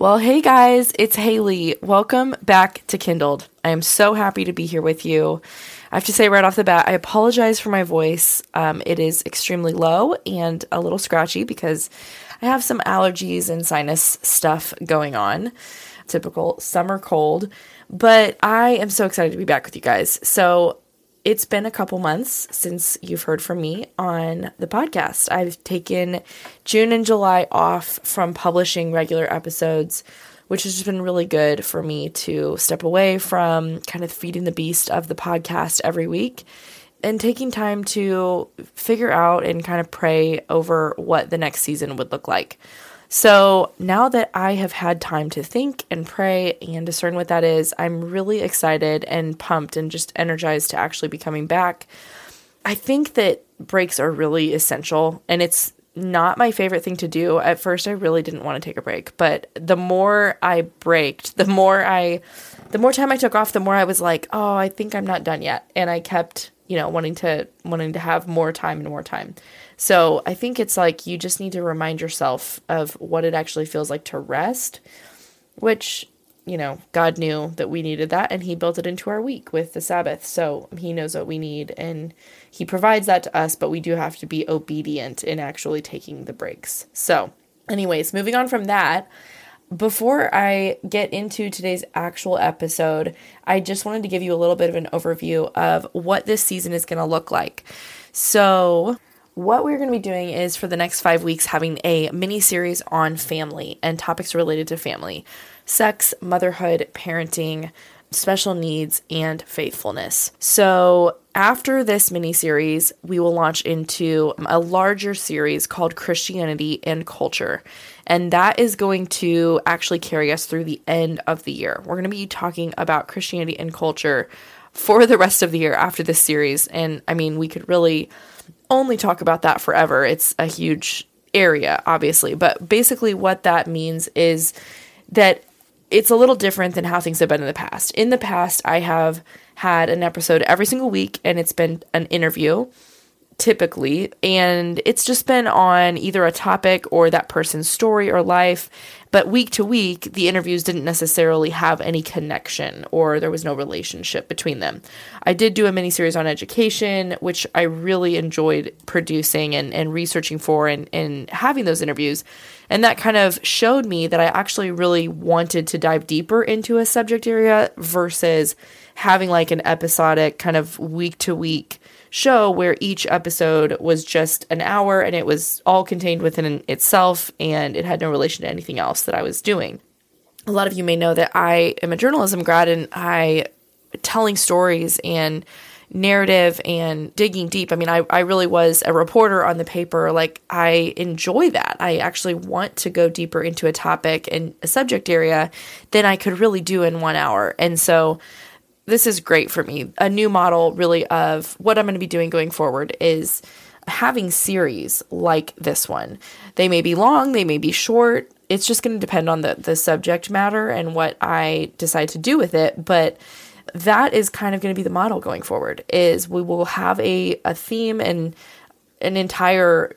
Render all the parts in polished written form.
Well, hey guys, it's Haley. Welcome back to Kindled. I am so happy to be here with you. I have to say right off the bat, I apologize for my voice. It is extremely low and a little scratchy because I have some allergies and sinus stuff going on. Typical summer cold. But I am so excited to be back with you guys. So it's been a couple months since you've heard from me on the podcast. I've taken June and July off from publishing regular episodes, which has just been really good for me to step away from kind of feeding the beast of the podcast every week and taking time to figure out and kind of pray over what the next season would look like. So now that I have had time to think and pray and discern what that is, I'm really excited and pumped and just energized to actually be coming back. I think that breaks are really essential, and it's not my favorite thing to do. At first, I really didn't want to take a break, but the more I braked, the more time I took off, the more I was like, oh, I think I'm not done yet. And I kept, wanting to have more time and more time. So I think it's like you just need to remind yourself of what it actually feels like to rest, which, God knew that we needed that, and he built it into our week with the Sabbath. So he knows what we need, and he provides that to us, but we do have to be obedient in actually taking the breaks. So anyways, moving on from that, before I get into today's actual episode, I just wanted to give you a little bit of an overview of what this season is going to look like. So what we're going to be doing is for the next 5 weeks having a mini series on family and topics related to family, sex, motherhood, parenting, special needs, and faithfulness. So after this mini series, we will launch into a larger series called Christianity and Culture. And that is going to actually carry us through the end of the year. We're going to be talking about Christianity and culture for the rest of the year after this series. And I mean, we could really only talk about that forever. It's a huge area, obviously. But basically what that means is that it's a little different than how things have been in the past. In the past, I have had an episode every single week, and it's been an interview, typically, and it's just been on either a topic or that person's story or life. But week to week, the interviews didn't necessarily have any connection, or there was no relationship between them. I did do a mini-series on education, which I really enjoyed producing and researching for and having those interviews. And that kind of showed me that I actually really wanted to dive deeper into a subject area versus having like an episodic kind of week to week show where each episode was just an hour and it was all contained within itself and it had no relation to anything else that I was doing. A lot of you may know that I am a journalism grad, and I telling stories and narrative and digging deep. I mean, I really was a reporter on the paper. Like, I enjoy that. I actually want to go deeper into a topic and a subject area than I could really do in 1 hour. And so this is great for me. A new model really of what I'm going to be doing going forward is having series like this one. They may be long, they may be short. It's just going to depend on the subject matter and what I decide to do with it. But that is kind of going to be the model going forward, is we will have a theme and an entire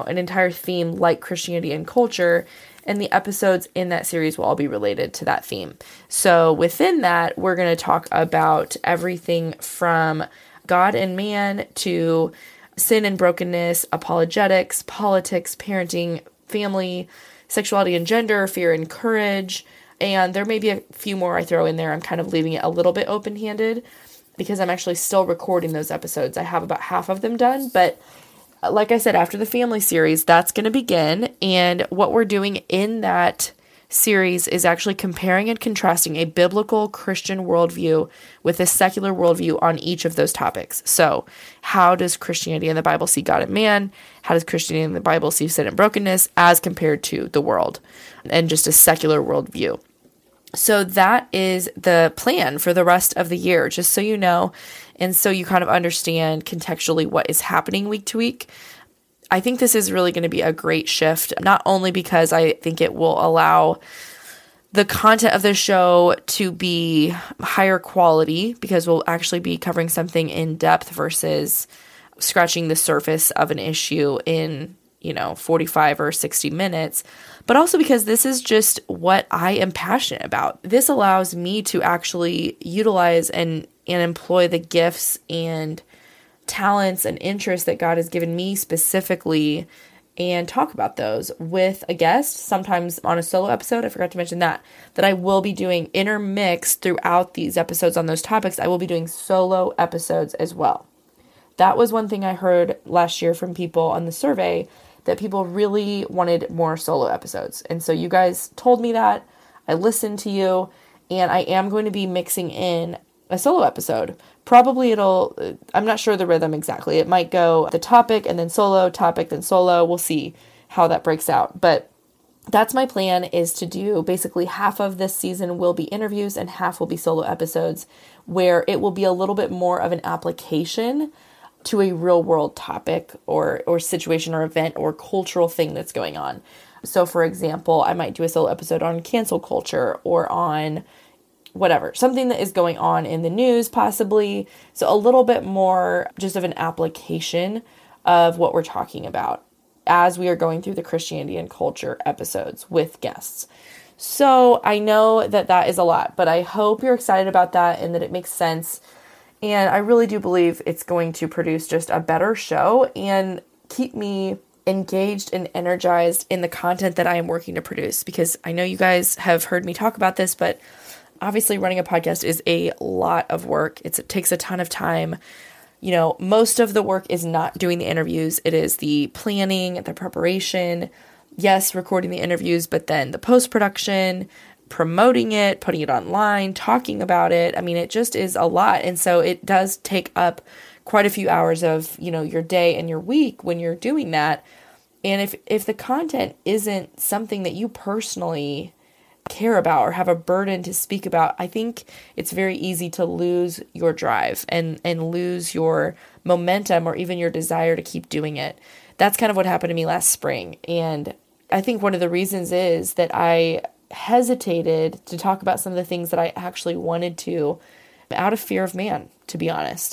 theme like Christianity and culture, and the episodes in that series will all be related to that theme. So within that, we're going to talk about everything from God and man to sin and brokenness, apologetics, politics, parenting, family, sexuality and gender, fear and courage. And there may be a few more I throw in there. I'm kind of leaving it a little bit open-handed because I'm actually still recording those episodes. I have about half of them done, but like I said, after the family series, that's going to begin. And what we're doing in that series is actually comparing and contrasting a biblical Christian worldview with a secular worldview on each of those topics. So how does Christianity and the Bible see God and man? How does Christianity and the Bible see sin and brokenness as compared to the world and just a secular worldview? So that is the plan for the rest of the year, just so you know, and so you kind of understand contextually what is happening week to week. I think this is really going to be a great shift, not only because I think it will allow the content of the show to be higher quality, because we'll actually be covering something in depth versus scratching the surface of an issue in 45 or 60 minutes, but also because this is just what I am passionate about. This allows me to actually utilize and employ the gifts and talents and interests that God has given me specifically and talk about those with a guest, sometimes on a solo episode. I forgot to mention that I will be doing intermixed throughout these episodes on those topics. I will be doing solo episodes as well. That was one thing I heard last year from people on the survey, that people really wanted more solo episodes. And so you guys told me that. I listened to you, and I am going to be mixing in a solo episode. Probably I'm not sure the rhythm exactly. It might go the topic and then solo, topic, then solo. We'll see how that breaks out. But that's my plan, is to do basically half of this season will be interviews and half will be solo episodes, where it will be a little bit more of an application to a real world topic or situation or event or cultural thing that's going on. So for example, I might do a solo episode on cancel culture or on whatever, something that is going on in the news possibly. So a little bit more just of an application of what we're talking about as we are going through the Christianity and culture episodes with guests. So I know that is a lot, but I hope you're excited about that and that it makes sense. And I really do believe it's going to produce just a better show and keep me engaged and energized in the content that I am working to produce. Because I know you guys have heard me talk about this, but obviously running a podcast is a lot of work. It takes a ton of time. Most of the work is not doing the interviews. It is the planning, the preparation, yes, recording the interviews, but then the post-production, promoting it, putting it online, talking about it. I mean, it just is a lot. And so it does take up quite a few hours of, your day and your week when you're doing that. And if the content isn't something that you personally care about or have a burden to speak about, I think it's very easy to lose your drive and lose your momentum or even your desire to keep doing it. That's kind of what happened to me last spring. And I think one of the reasons is that I hesitated to talk about some of the things that I actually wanted to out of fear of man, to be honest.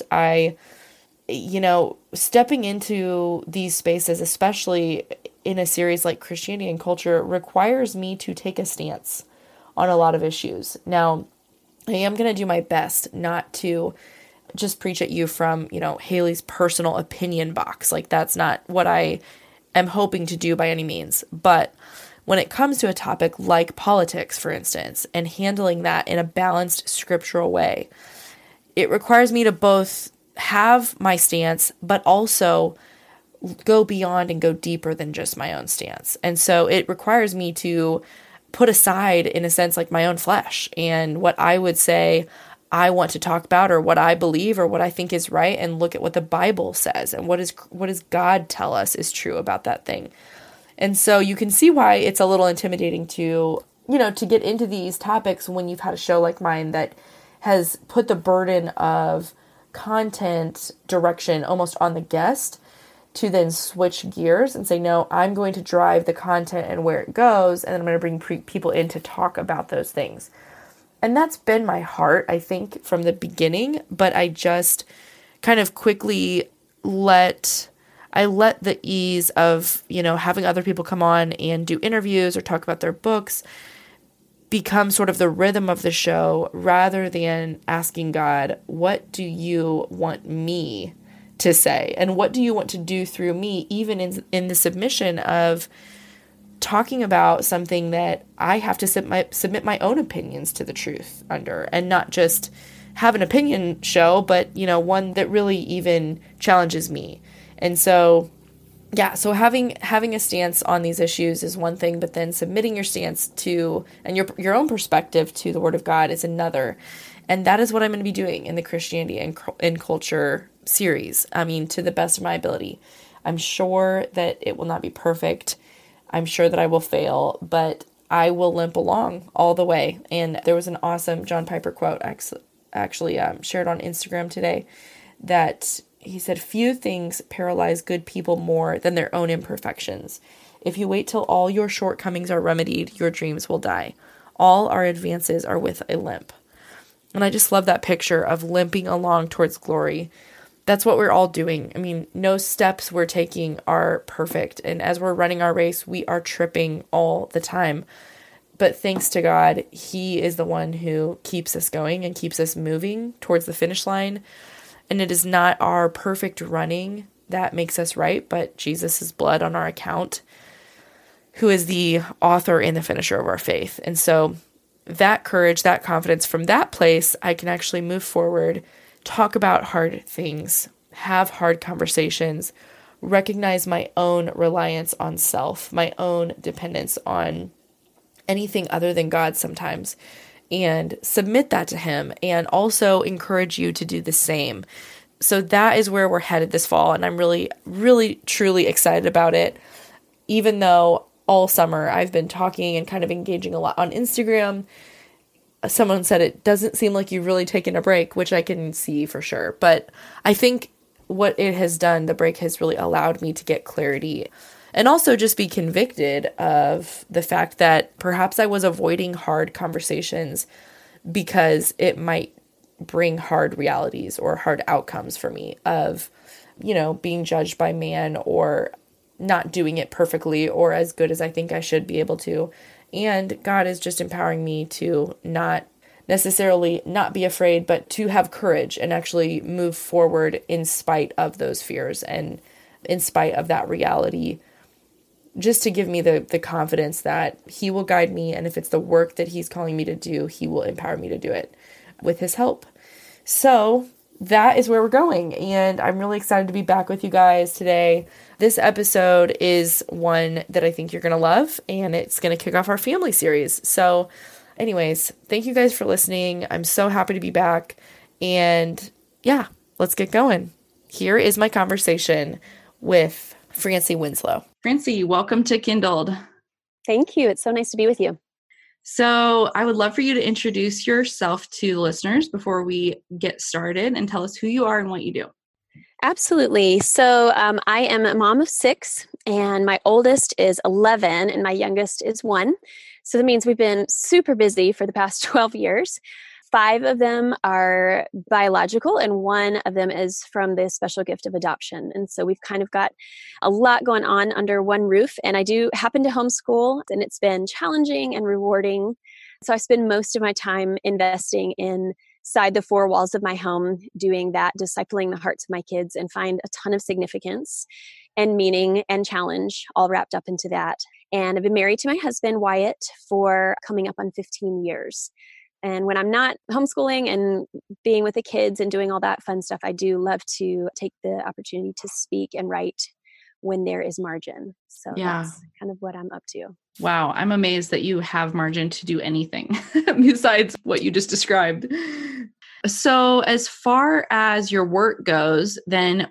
Stepping into these spaces, especially in a series like Christianity and Culture, requires me to take a stance on a lot of issues. Now, I am going to do my best not to just preach at you from, Haley's personal opinion box. Like, that's not what I am hoping to do by any means. But when it comes to a topic like politics, for instance, and handling that in a balanced scriptural way, it requires me to both have my stance, but also go beyond and go deeper than just my own stance. And so it requires me to put aside, in a sense, like my own flesh and what I would say I want to talk about or what I believe or what I think is right, and look at what the Bible says and what does God tell us is true about that thing. And so you can see why it's a little intimidating to get into these topics when you've had a show like mine that has put the burden of content direction almost on the guest to then switch gears and say, no, I'm going to drive the content and where it goes, and then I'm going to bring people in to talk about those things. And that's been my heart, I think, from the beginning, but I just kind of quickly let the ease of, having other people come on and do interviews or talk about their books become sort of the rhythm of the show, rather than asking God, what do you want me to say? And what do you want to do through me, even in the submission of talking about something that I have to submit my own opinions to the truth under, and not just have an opinion show, but, one that really even challenges me. And so, so having a stance on these issues is one thing, but then submitting your stance to, and your own perspective to the Word of God is another. And that is what I'm going to be doing in the Christianity and Culture series. I mean, to the best of my ability. I'm sure that it will not be perfect. I'm sure that I will fail, but I will limp along all the way. And there was an awesome John Piper quote actually shared on Instagram today, that he said, few things paralyze good people more than their own imperfections. If you wait till all your shortcomings are remedied, your dreams will die. All our advances are with a limp. And I just love that picture of limping along towards glory. that's what we're all doing. I mean, no steps we're taking are perfect. And as we're running our race, we are tripping all the time. But thanks to God, He is the one who keeps us going and keeps us moving towards the finish line. And it is not our perfect running that makes us right, but Jesus' blood on our account, who is the author and the finisher of our faith. And so that courage, that confidence, from that place, I can actually move forward, talk about hard things, have hard conversations, recognize my own reliance on self, my own dependence on anything other than God sometimes, and submit that to Him, and also encourage you to do the same. So that is where we're headed this fall, and I'm really, really, truly excited about it, even though all summer I've been talking and kind of engaging a lot on Instagram. Someone said it doesn't seem like you've really taken a break, which I can see for sure. But I think what it has done, the break has really allowed me to get clarity and also just be convicted of the fact that perhaps I was avoiding hard conversations because it might bring hard realities or hard outcomes for me of, being judged by man or not doing it perfectly or as good as I think I should be able to. And God is just empowering me to not necessarily not be afraid, but to have courage and actually move forward in spite of those fears and in spite of that reality, just to give me the confidence that He will guide me. And if it's the work that He's calling me to do, He will empower me to do it with His help. So that is where we're going. And I'm really excited to be back with you guys today. This episode is one that I think you're going to love, and it's going to kick off our family series. So anyways, thank you guys for listening. I'm so happy to be back. And yeah, let's get going. Here is my conversation with Francie Winslow. Francie, welcome to Kindled. Thank you. It's so nice to be with you. So I would love for you to introduce yourself to the listeners before we get started and tell us who you are and what you do. Absolutely. So I am a mom of 6, and my oldest is 11 and my youngest is 1. So that means we've been super busy for the past 12 years. 5 of them are biological, and 1 of them is from the special gift of adoption. And so we've kind of got a lot going on under one roof. And I do happen to homeschool, and it's been challenging and rewarding. So I spend most of my time investing inside the 4 walls of my home, doing that, discipling the hearts of my kids, and find a ton of significance and meaning and challenge all wrapped up into that. And I've been married to my husband, Wyatt, for coming up on 15 years. And when I'm not homeschooling and being with the kids and doing all that fun stuff, I do love to take the opportunity to speak and write when there is margin. So that's kind of what I'm up to. Wow. I'm amazed that you have margin to do anything besides what you just described. So as far as your work goes, then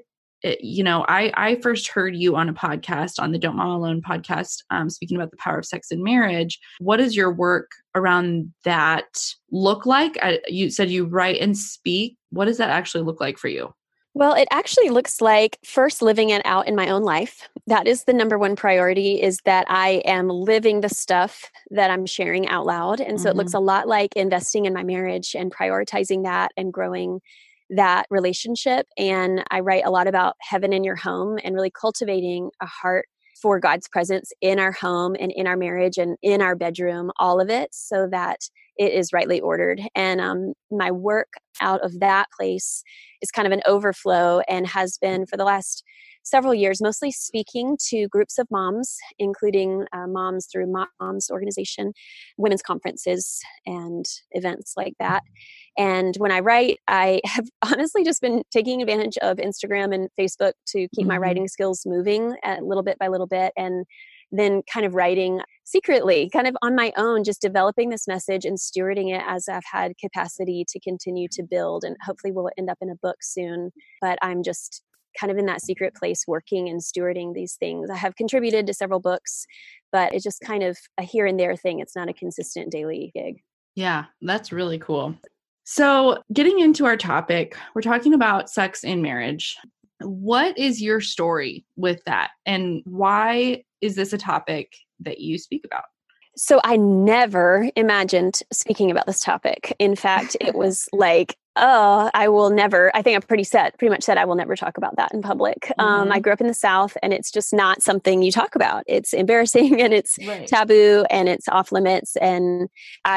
I first heard you on a podcast, on the Don't Mom Alone podcast, speaking about the power of sex and marriage. What does your work around that look like? You said you write and speak. What does that actually look like for you? Well, it actually looks like first living it out in my own life. That is the number one priority, is that I am living the stuff that I'm sharing out loud. And so it looks a lot like investing in my marriage and prioritizing that and growing that relationship. And I write a lot about heaven in your home and really cultivating a heart for God's presence in our home and in our marriage and in our bedroom, all of it, so that it is rightly ordered. And my work out of that place is kind of an overflow and has been for the last several years, mostly speaking to groups of moms, including moms through Moms Organization, women's conferences and events like that. And when I write, I have honestly just been taking advantage of Instagram and Facebook to keep my writing skills moving little bit by little bit, and then kind of writing secretly, kind of on my own, just developing this message and stewarding it as I've had capacity to continue to build, and hopefully will end up in a book soon. But I'm just kind of in that secret place working and stewarding these things. I have contributed to several books, but it's just kind of a here and there thing. It's not a consistent daily gig. Yeah, that's really cool. So getting into our topic, we're talking about sex in marriage. What is your story with that? And why is this a topic that you speak about? So I never imagined speaking about this topic. In fact, it was like, oh, I will never, I think I'm pretty much said I will never talk about that in public. I grew up in the South and it's just not something you talk about. It's embarrassing and it's Right. taboo and it's off limits. And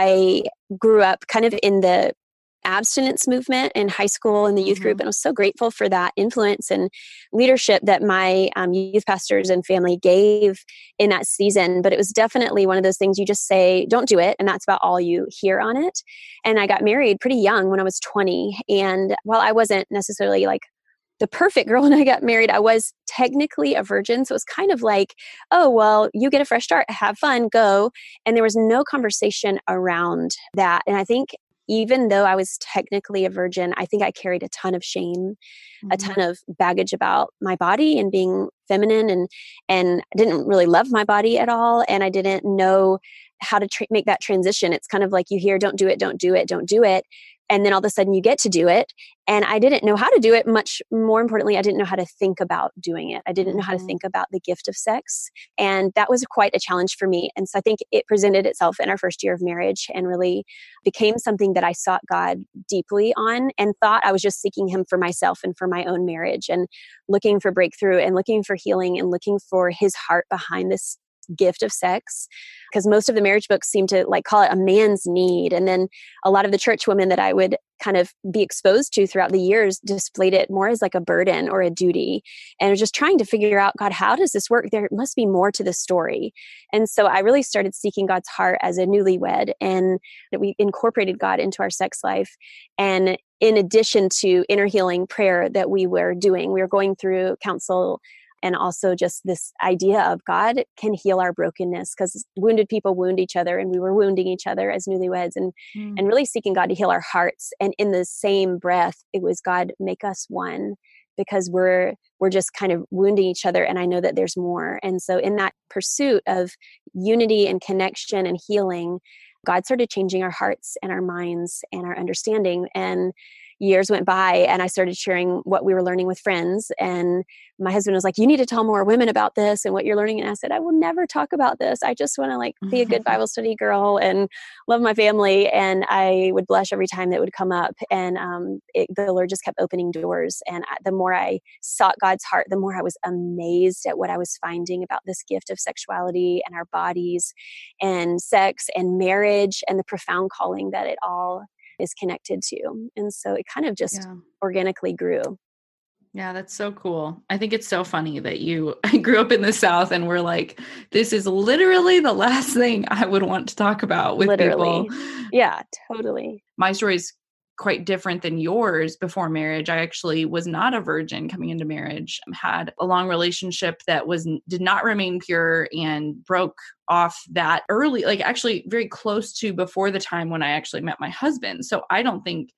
I grew up kind of in the abstinence movement in high school and the youth group. And I was so grateful for that influence and leadership that my youth pastors and family gave in that season. But it was definitely one of those things you just say, don't do it. And that's about all you hear on it. And I got married pretty young when I was 20. And while I wasn't necessarily like the perfect girl when I got married, I was technically a virgin. So it was kind of like, oh, well, you get a fresh start, have fun, go. And there was no conversation around that. And I think even though I was technically a virgin, I think I carried a ton of shame, a ton of baggage about my body and being feminine, and I didn't really love my body at all. And I didn't know how to make that transition. It's kind of like you hear, don't do it, don't do it, don't do it. And then all of a sudden you get to do it. And I didn't know how to do it. Much more importantly, I didn't know how to think about doing it. I didn't know how to think about the gift of sex. And that was quite a challenge for me. And so I think it presented itself in our first year of marriage and really became something that I sought God deeply on and thought I was just seeking him for myself and for my own marriage and looking for breakthrough and looking for healing and looking for his heart behind this gift of sex, because most of the marriage books seem to like call it a man's need. And then a lot of the church women that I would kind of be exposed to throughout the years displayed it more as like a burden or a duty. And I was just trying to figure out, God, how does this work? There must be more to the story. And so I really started seeking God's heart as a newlywed, and that we incorporated God into our sex life. And in addition to inner healing prayer that we were doing, we were going through counsel. And also just this idea of God can heal our brokenness, because wounded people wound each other, and we were wounding each other as newlyweds, and really seeking God to heal our hearts. And in the same breath, it was God, make us one, because we're just kind of wounding each other. And I know that there's more. And so in that pursuit of unity and connection and healing, God started changing our hearts and our minds and our understanding. And years went by and I started sharing what we were learning with friends. And my husband was like, you need to tell more women about this and what you're learning. And I said, I will never talk about this. I just want to like be a good Bible study girl and love my family. And I would blush every time that would come up. And the Lord just kept opening doors. And the more I sought God's heart, the more I was amazed at what I was finding about this gift of sexuality and our bodies and sex and marriage and the profound calling that it all is connected to. And so it kind of just organically grew. Yeah, that's so cool. I think it's so funny that I grew up in the South and we're like, this is literally the last thing I would want to talk about with people. Yeah, totally. My story is quite different than yours. Before marriage, I actually was not a virgin coming into marriage. Had a long relationship that did not remain pure and broke off that early, like actually very close to before the time when I actually met my husband. So I don't think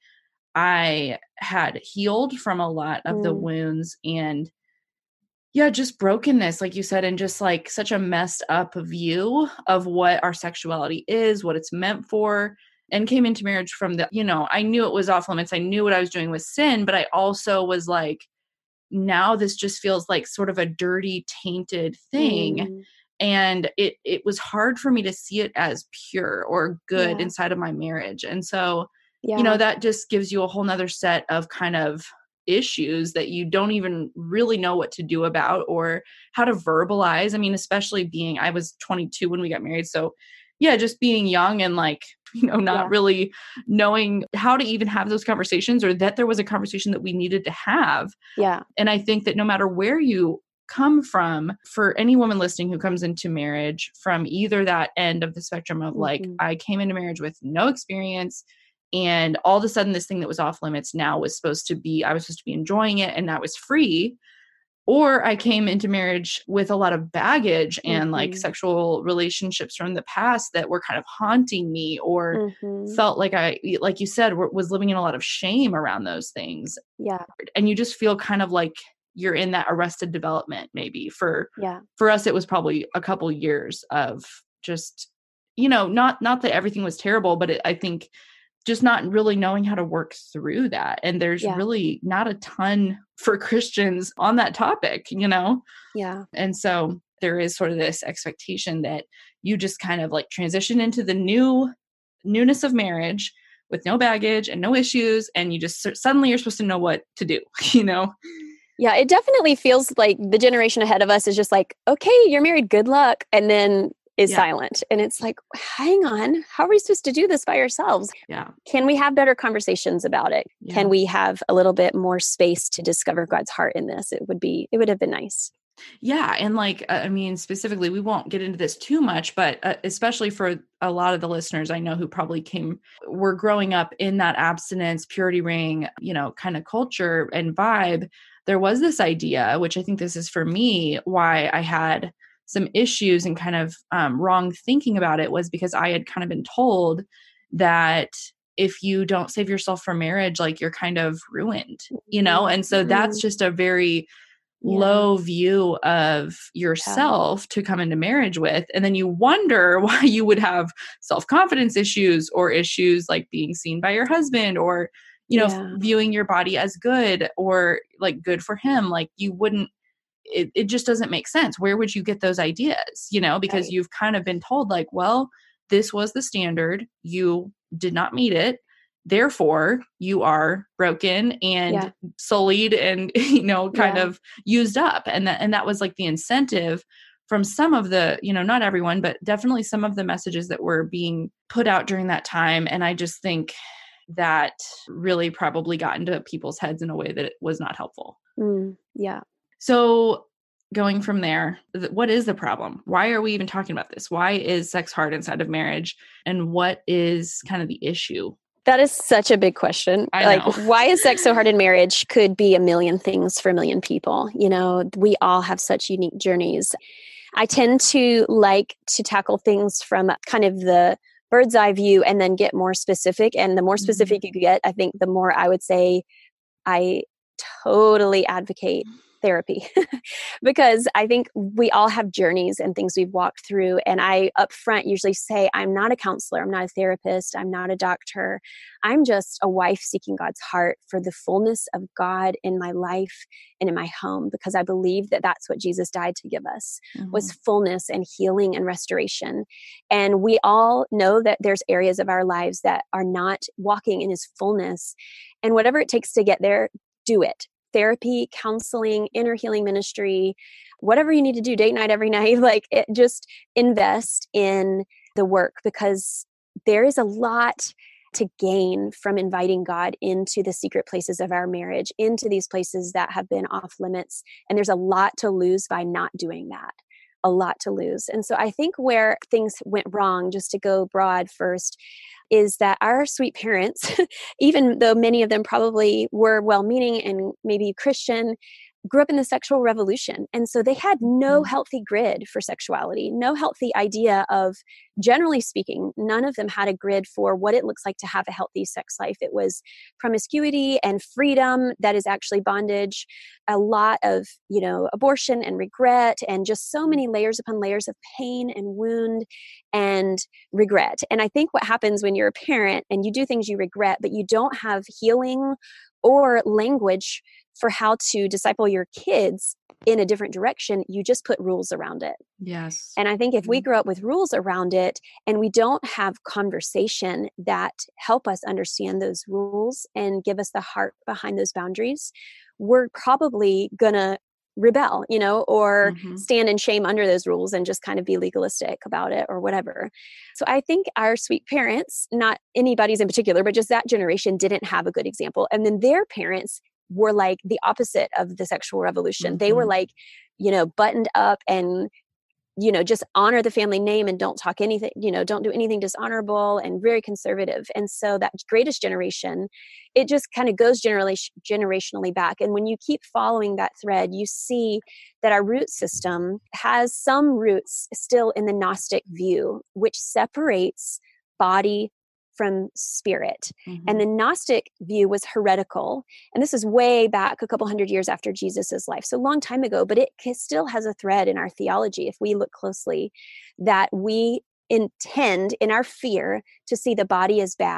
I had healed from a lot of the wounds and just brokenness, like you said, and just like such a messed up view of what our sexuality is, what it's meant for. And came into marriage from I knew it was off limits. I knew what I was doing was sin, but I also was like, now this just feels like sort of a dirty, tainted thing. And it was hard for me to see it as pure or good inside of my marriage. And so, that just gives you a whole nother set of kind of issues that you don't even really know what to do about or how to verbalize. I mean, especially I was 22 when we got married. So just being young and like, not really knowing how to even have those conversations or that there was a conversation that we needed to have. Yeah. And I think that no matter where you come from, for any woman listening who comes into marriage from either that end of the spectrum of like, I came into marriage with no experience and all of a sudden this thing that was off limits now I was supposed to be enjoying it and that was free. Or I came into marriage with a lot of baggage and like sexual relationships from the past that were kind of haunting me or felt like like you said, was living in a lot of shame around those things. Yeah. And you just feel kind of like you're in that arrested development maybe. For us, it was probably a couple years of just, not that everything was terrible, but I think just not really knowing how to work through that. And there's really not a ton for Christians on that topic, Yeah. And so there is sort of this expectation that you just kind of like transition into the newness of marriage with no baggage and no issues. And you just suddenly you're supposed to know what to do, you know? Yeah, it definitely feels like the generation ahead of us is just like, okay, you're married, good luck. And then is silent. And it's like, hang on, how are we supposed to do this by ourselves? Yeah. Can we have better conversations about it? Yeah. Can we have a little bit more space to discover God's heart in this? It would have been nice. Yeah. And like, I mean, specifically, we won't get into this too much, but especially for a lot of the listeners I know who probably were growing up in that abstinence, purity ring, you know, kind of culture and vibe, there was this idea, which I think this is for me, why I had some issues and kind of wrong thinking about it, was because I had kind of been told that if you don't save yourself for marriage, like you're kind of ruined, you know? And so that's just a very low view of yourself to come into marriage with. And then you wonder why you would have self-confidence issues or issues like being seen by your husband or, you know, viewing your body as good or like good for him. Like you wouldn't, it just doesn't make sense. Where would you get those ideas? You know, because you've kind of been told like, well, this was the standard. You did not meet it. Therefore, you are broken and sullied and, you know, kind of used up. And that was like the incentive from some of the, you know, not everyone, but definitely some of the messages that were being put out during that time. And I just think that really probably got into people's heads in a way that it was not helpful. Yeah. So going from there, what is the problem? Why are we even talking about this? Why is sex hard inside of marriage? And what is kind of the issue? That is such a big question. Like, why is sex so hard in marriage could be a million things for a million people. You know, we all have such unique journeys. I tend to like to tackle things from kind of the bird's eye view and then get more specific. And the more specific you get, I think the more I would say I totally advocate therapy because I think we all have journeys and things we've walked through. And I upfront usually say, I'm not a counselor. I'm not a therapist. I'm not a doctor. I'm just a wife seeking God's heart for the fullness of God in my life and in my home, because I believe that that's what Jesus died to give us, was fullness and healing and restoration. And we all know that there's areas of our lives that are not walking in his fullness. And whatever it takes to get there, do it. Therapy, counseling, inner healing ministry, whatever you need to do, date night every night, like just invest in the work, because there is a lot to gain from inviting God into the secret places of our marriage, into these places that have been off limits. And there's a lot to lose by not doing that. A lot to lose. And so I think where things went wrong, just to go broad first, is that our sweet parents, even though many of them probably were well-meaning and maybe Christian, grew up in the sexual revolution. And so they had no healthy grid for sexuality, no healthy idea of, generally speaking, none of them had a grid for what it looks like to have a healthy sex life. It was promiscuity and freedom that is actually bondage, a lot of, you know, abortion and regret, and just so many layers upon layers of pain and wound and regret. And I think what happens when you're a parent and you do things you regret, but you don't have healing or language for how to disciple your kids in a different direction, you just put rules around it. Yes. And I think if we grow up with rules around it and we don't have conversation that help us understand those rules and give us the heart behind those boundaries, we're probably gonna rebel, you know, or stand in shame under those rules and just kind of be legalistic about it or whatever. So I think our sweet parents, not anybody's in particular, but just that generation, didn't have a good example. And then their parents were like the opposite of the sexual revolution. They were like, you know, buttoned up and, you know, just honor the family name and don't talk anything, you know, don't do anything dishonorable, and very conservative. And so that greatest generation, it just kind of goes generationally back. And when you keep following that thread, you see that our root system has some roots still in the Gnostic view, which separates body from spirit. And the Gnostic view was heretical. And this is way back a couple hundred years after Jesus's life. So a long time ago, but it still has a thread in our theology, if we look closely, that we intend in our fear to see the body as bad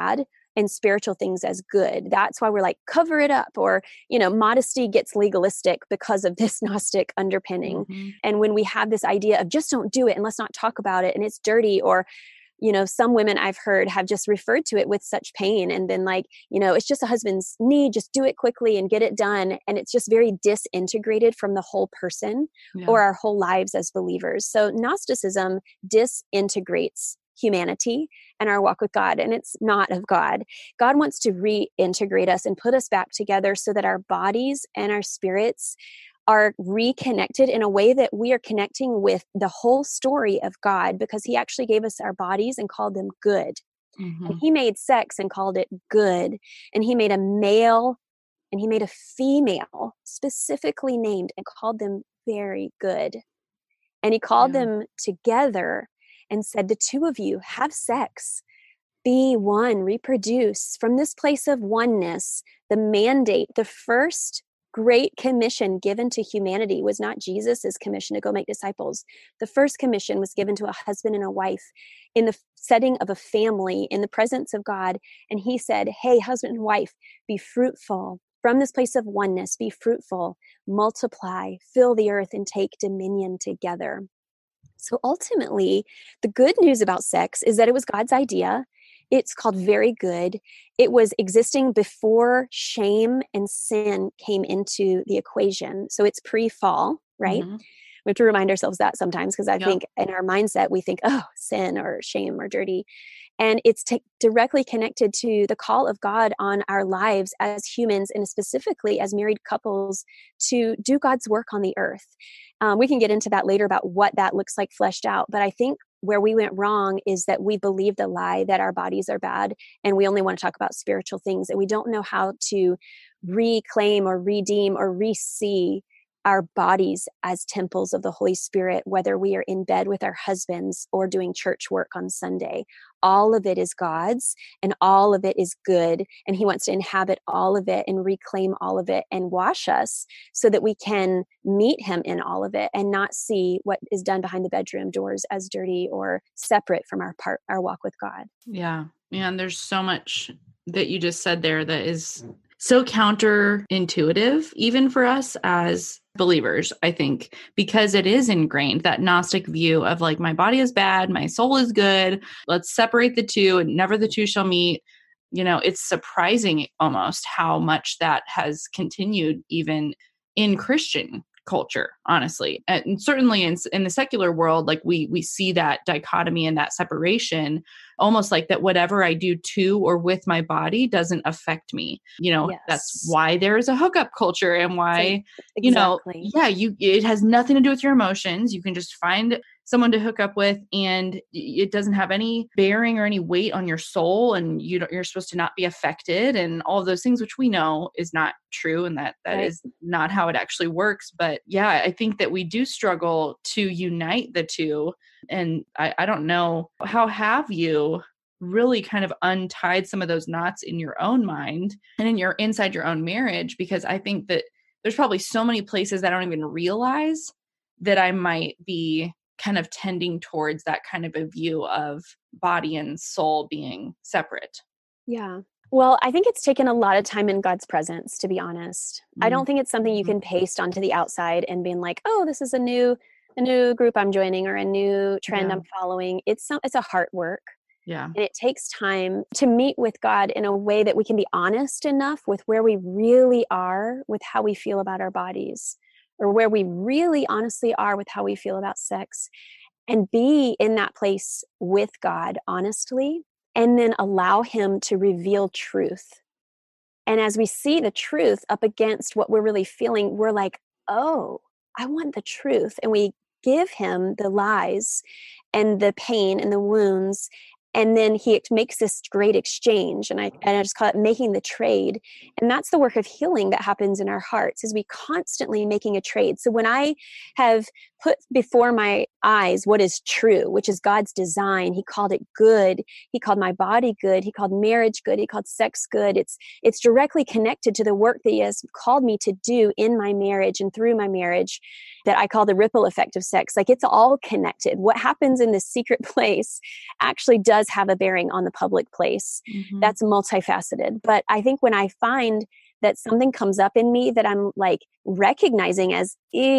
and spiritual things as good. That's why we're like, cover it up, or, modesty gets legalistic because of this Gnostic underpinning. Mm-hmm. And when we have this idea of just don't do it and let's not talk about it and it's dirty, or some women I've heard have just referred to it with such pain and been like, it's just a husband's need, just do it quickly and get it done. And it's just very disintegrated from the whole person or our whole lives as believers. So Gnosticism disintegrates humanity and our walk with God, and it's not of God. God wants to reintegrate us and put us back together so that our bodies and our spirits are reconnected in a way that we are connecting with the whole story of God, because he actually gave us our bodies and called them good. Mm-hmm. And he made sex and called it good. And he made a male and he made a female specifically named and called them very good. And he called them together and said, the two of you have sex, be one, reproduce. From this place of oneness, the mandate, the first great commission given to humanity was not Jesus's commission to go make disciples. The first commission was given to a husband and a wife in the setting of a family in the presence of God. And he said, hey, husband and wife, be fruitful. From this place of oneness, be fruitful, multiply, fill the earth, and take dominion together. So ultimately, the good news about sex is that it was God's idea. It's called very good. It was existing before shame and sin came into the equation. So it's pre-fall, right? Mm-hmm. We have to remind ourselves that sometimes, because I think in our mindset, we think, oh, sin or shame or dirty. And it's directly connected to the call of God on our lives as humans, and specifically as married couples, to do God's work on the earth. We can get into that later about what that looks like fleshed out. But I think where we went wrong is that we believed a lie that our bodies are bad, and we only want to talk about spiritual things, and we don't know how to reclaim or redeem or re-see our bodies as temples of the Holy Spirit, whether we are in bed with our husbands or doing church work on Sunday. All of it is God's, and all of it is good. And he wants to inhabit all of it and reclaim all of it and wash us so that we can meet him in all of it and not see what is done behind the bedroom doors as dirty or separate from our walk with God. Yeah. And there's so much that you just said there that is so counterintuitive, even for us as believers, I think, because it is ingrained, that Gnostic view of like, my body is bad, my soul is good, let's separate the two and never the two shall meet. It's surprising almost how much that has continued even in Christian culture, honestly. And certainly in the secular world, like we see that dichotomy and that separation, almost like that whatever I do to or with my body doesn't affect me. Yes. That's why there is a hookup culture, and why, exactly. It has nothing to do with your emotions. You can just find someone to hook up with, and it doesn't have any bearing or any weight on your soul, and you're supposed to not be affected, and all of those things, which we know is not true, and that right. is not how it actually works. But yeah, I think that we do struggle to unite the two. And I don't know, how have you really kind of untied some of those knots in your own mind and inside your own marriage? Because I think that there's probably so many places that I don't even realize that I might be kind of tending towards that kind of a view of body and soul being separate. Yeah. Well, I think it's taken a lot of time in God's presence, to be honest. I don't think it's something you can paste onto the outside and being like, oh, this is a new group I'm joining or a new trend I'm following. It's a heart work. Yeah. And it takes time to meet with God in a way that we can be honest enough with where we really are with how we feel about our bodies, or where we really honestly are with how we feel about sex, and be in that place with God honestly, and then allow him to reveal truth. And as we see the truth up against what we're really feeling, we're like, oh, I want the truth. And we give him the lies and the pain and the wounds. And then he makes this great exchange. And I just call it making the trade. And that's the work of healing that happens in our hearts, is we constantly making a trade. So when I have put before my eyes what is true, which is God's design. He called it good. He called my body good. He called marriage good. He called sex good. It's directly connected to the work that he has called me to do in my marriage and through my marriage, that I call the ripple effect of sex. Like, it's all connected. What happens in this secret place actually does have a bearing on the public place. That's multifaceted. But I think when I find that something comes up in me that I'm like recognizing as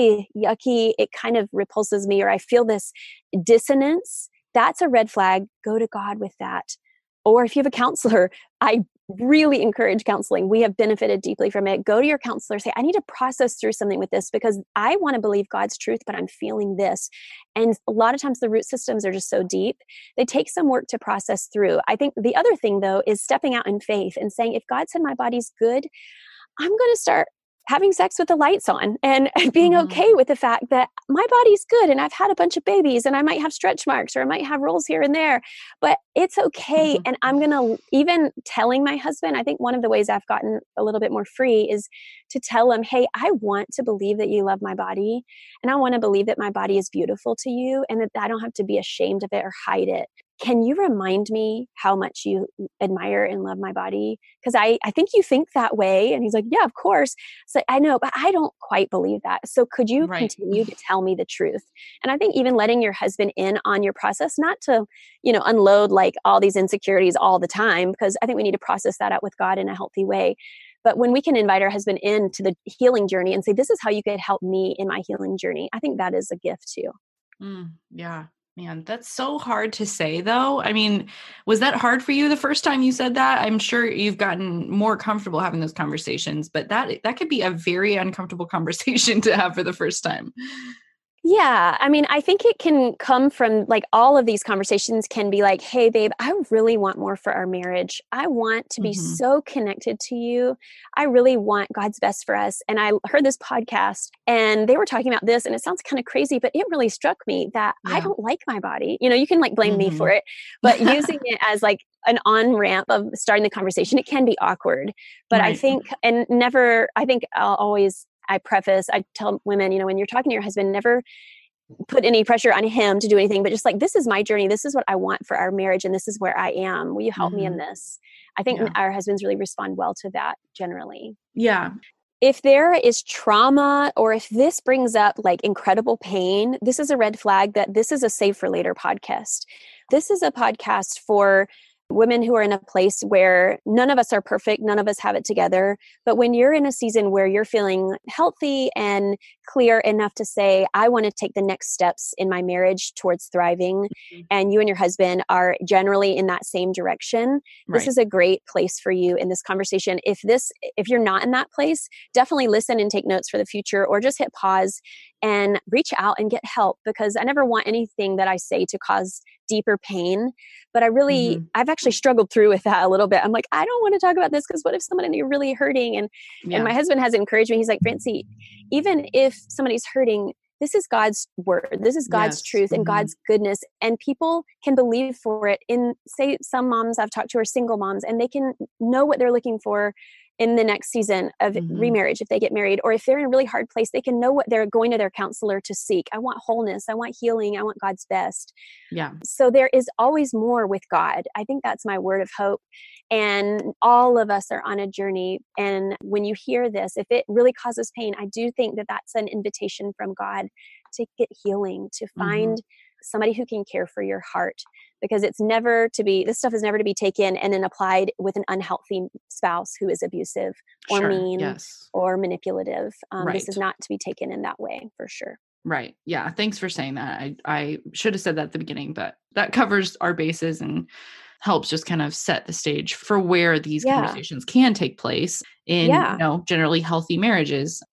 yucky, it kind of repulses me, or I feel this dissonance, that's a red flag. Go to God with that. Or if you have a counselor, I really encourage counseling. We have benefited deeply from it. Go to your counselor, say, I need to process through something with this because I want to believe God's truth, but I'm feeling this. And a lot of times the root systems are just so deep. They take some work to process through. I think the other thing, though, is stepping out in faith and saying, if God said my body's good, I'm going to start having sex with the lights on and being okay with the fact that my body's good and I've had a bunch of babies and I might have stretch marks or I might have rolls here and there, but it's okay. And I'm going to, even telling my husband, I think one of the ways I've gotten a little bit more free is to tell him, hey, I want to believe that you love my body and I want to believe that my body is beautiful to you and that I don't have to be ashamed of it or hide it. Can you remind me how much you admire and love my body? Because I think you think that way. And he's like, yeah, of course. So I know, but I don't quite believe that. So could you continue to tell me the truth? And I think even letting your husband in on your process, not to, unload like all these insecurities all the time, because I think we need to process that out with God in a healthy way. But when we can invite our husband into the healing journey and say, this is how you could help me in my healing journey, I think that is a gift too. Yeah. Man, that's so hard to say though. I mean, was that hard for you the first time you said that? I'm sure you've gotten more comfortable having those conversations, but that could be a very uncomfortable conversation to have for the first time. Yeah. I mean, I think it can come from like all of these conversations can be like, hey, babe, I really want more for our marriage. I want to be so connected to you. I really want God's best for us. And I heard this podcast and they were talking about this and it sounds kind of crazy, but it really struck me that I don't like my body. You can like blame me for it, but using it as like an on-ramp of starting the conversation, it can be awkward. But I think, I tell women, when you're talking to your husband, never put any pressure on him to do anything, but just like, this is my journey. This is what I want for our marriage. And this is where I am. Will you help me in this? I think our husbands really respond well to that generally. Yeah. If there is trauma or if this brings up like incredible pain, this is a red flag that this is a Save for Later podcast. This is a podcast for women who are in a place where none of us are perfect, none of us have it together. But when you're in a season where you're feeling healthy and clear enough to say, I want to take the next steps in my marriage towards thriving, and you and your husband are generally in that same direction, this is a great place for you in this conversation. If you're not in that place, definitely listen and take notes for the future, or just hit pause and reach out and get help, because I never want anything that I say to cause deeper pain. But I've actually struggled through with that a little bit. I'm like, I don't want to talk about this because what if somebody you're really hurting? And my husband has encouraged me. He's like, Francie, even if somebody's hurting, this is God's word. This is God's truth and God's goodness. And people can believe for it. Say some moms I've talked to are single moms, and they can know what they're looking for in the next season of remarriage if they get married, or if they're in a really hard place, they can know what they're going to their counselor to seek. I want wholeness. I want healing. I want God's best. Yeah. So there is always more with God. I think that's my word of hope. And all of us are on a journey. And when you hear this, if it really causes pain, I do think that that's an invitation from God to get healing, to find somebody who can care for your heart, because this stuff is never to be taken and then applied with an unhealthy spouse who is abusive or mean or manipulative. This is not to be taken in that way, for sure. Right. Yeah. Thanks for saying that. I should have said that at the beginning, but that covers our bases and helps just kind of set the stage for where these conversations can take place in, generally healthy marriages.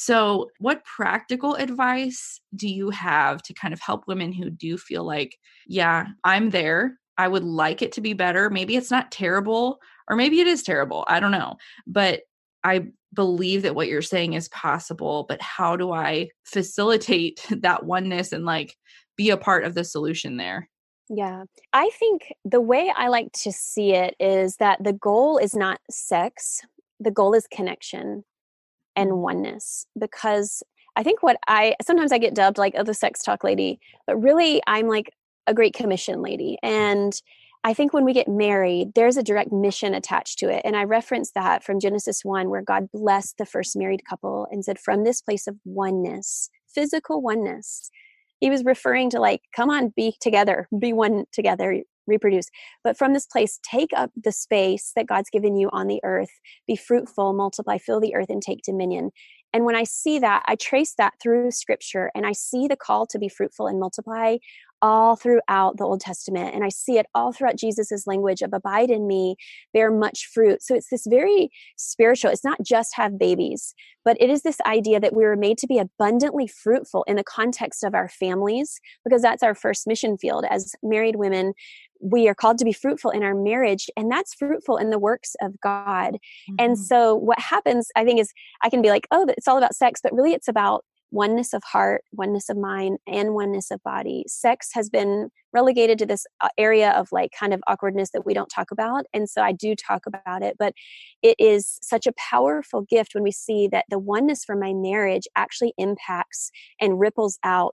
So what practical advice do you have to kind of help women who do feel like, yeah, I'm there, I would like it to be better. Maybe it's not terrible, or maybe it is terrible. I don't know. But I believe that what you're saying is possible, but how do I facilitate that oneness and like be a part of the solution there? Yeah. I think the way I like to see it is that the goal is not sex. The goal is connection and oneness, because I think sometimes I get dubbed like, oh, the sex talk lady, but really I'm like a Great Commission lady. And I think when we get married, there's a direct mission attached to it. And I referenced that from Genesis 1, where God blessed the first married couple and said, from this place of oneness, physical oneness, he was referring to like, come on, be together, be one together, reproduce. But from this place, take up the space that God's given you on the earth, be fruitful, multiply, fill the earth, and take dominion. And when I see that, I trace that through scripture, and I see the call to be fruitful and multiply all throughout the Old Testament. And I see it all throughout Jesus's language of abide in me, bear much fruit. So it's this very spiritual, it's not just have babies, but it is this idea that we were made to be abundantly fruitful in the context of our families, because that's our first mission field. As married women, we are called to be fruitful in our marriage, and that's fruitful in the works of God. Mm-hmm. And so what happens, I think, is I can be like, oh, it's all about sex, but really it's about oneness of heart, oneness of mind, and oneness of body. Sex has been relegated to this area of like kind of awkwardness that we don't talk about. And so I do talk about it, but it is such a powerful gift when we see that the oneness from my marriage actually impacts and ripples out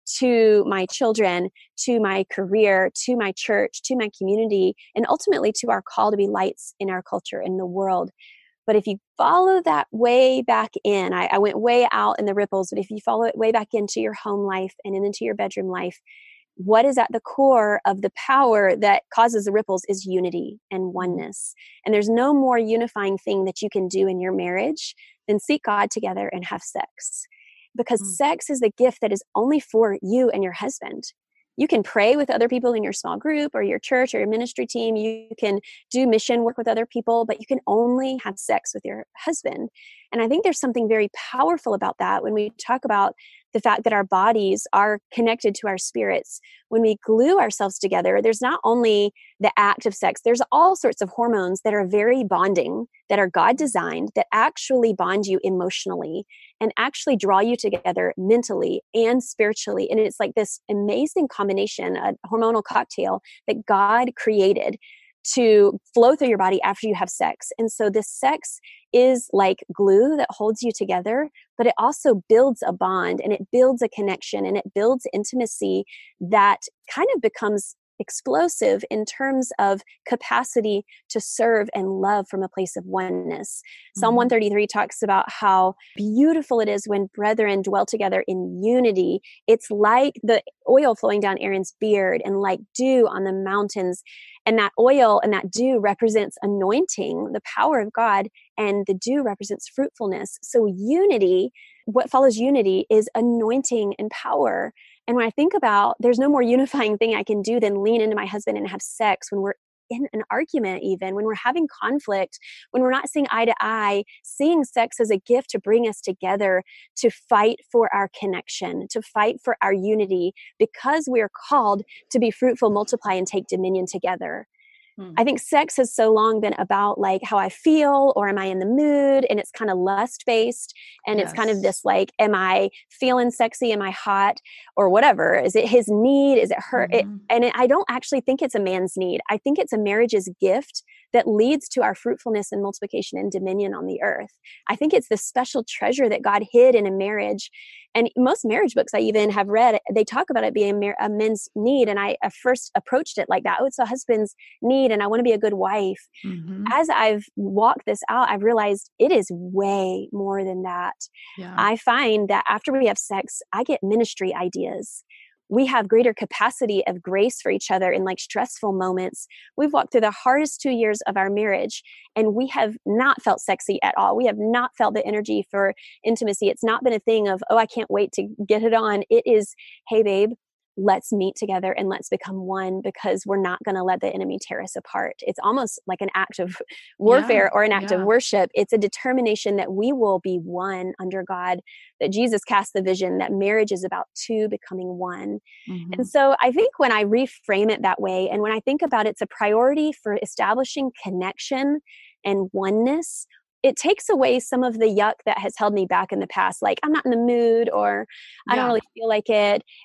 to my children, to my career, to my church, to my community, and ultimately to our call to be lights in our culture, in the world. But if you follow that way back in, I went way out in the ripples, but if you follow it way back into your home life and into your bedroom life, what is at the core of the power that causes the ripples is unity and oneness. And there's no more unifying thing that you can do in your marriage than seek God together and have sex. Because sex is the gift that is only for you and your husband. You can pray with other people in your small group or your church or your ministry team. You can do mission work with other people, but you can only have sex with your husband. And I think there's something very powerful about that when we talk about the fact that our bodies are connected to our spirits. When we glue ourselves together, there's not only the act of sex, there's all sorts of hormones that are very bonding, that are God designed, that actually bond you emotionally and actually draw you together mentally and spiritually. And it's like this amazing combination, a hormonal cocktail that God created to flow through your body after you have sex. And so this sex is like glue that holds you together, but it also builds a bond, and it builds a connection, and it builds intimacy that kind of becomes explosive in terms of capacity to serve and love from a place of oneness. Psalm 133 talks about how beautiful it is when brethren dwell together in unity. It's like the oil flowing down Aaron's beard and like dew on the mountains. And that oil and that dew represents anointing, the power of God, and the dew represents fruitfulness. So unity, what follows unity, is anointing and power. And when I think about, there's no more unifying thing I can do than lean into my husband and have sex when we're in an argument, even when we're having conflict, when we're not seeing eye to eye, seeing sex as a gift to bring us together, to fight for our connection, to fight for our unity, because we are called to be fruitful, multiply, and take dominion together. I think sex has so long been about like how I feel, or am I in the mood? And it's kind of lust based. And It's kind of this like, am I feeling sexy? Am I hot? Or whatever. Is it his need? Is it her? I don't actually think it's a man's need. I think it's a marriage's gift that leads to our fruitfulness and multiplication and dominion on the earth. I think it's this special treasure that God hid in a marriage. And most marriage books I even have read, they talk about it being a men's need. And I first approached it like that. Oh, it's a husband's need, and I want to be a good wife. As I've walked this out, I've realized it is way more than that. Yeah. I find that after we have sex, I get ministry ideas. We have greater capacity of grace for each other in like stressful moments. We've walked through the hardest 2 years of our marriage, and we have not felt sexy at all. We have not felt the energy for intimacy. It's not been a thing of, oh, I can't wait to get it on. It is, hey, babe, let's meet together and let's become one, because we're not going to let the enemy tear us apart. It's almost like an act of warfare or an act of worship. It's a determination that we will be one under God, that Jesus cast the vision that marriage is about two becoming one. And so I think when I reframe it that way, and when I think about it's a priority for establishing connection and oneness, it takes away some of the yuck that has held me back in the past. Like, I'm not in the mood, or I don't really feel like it.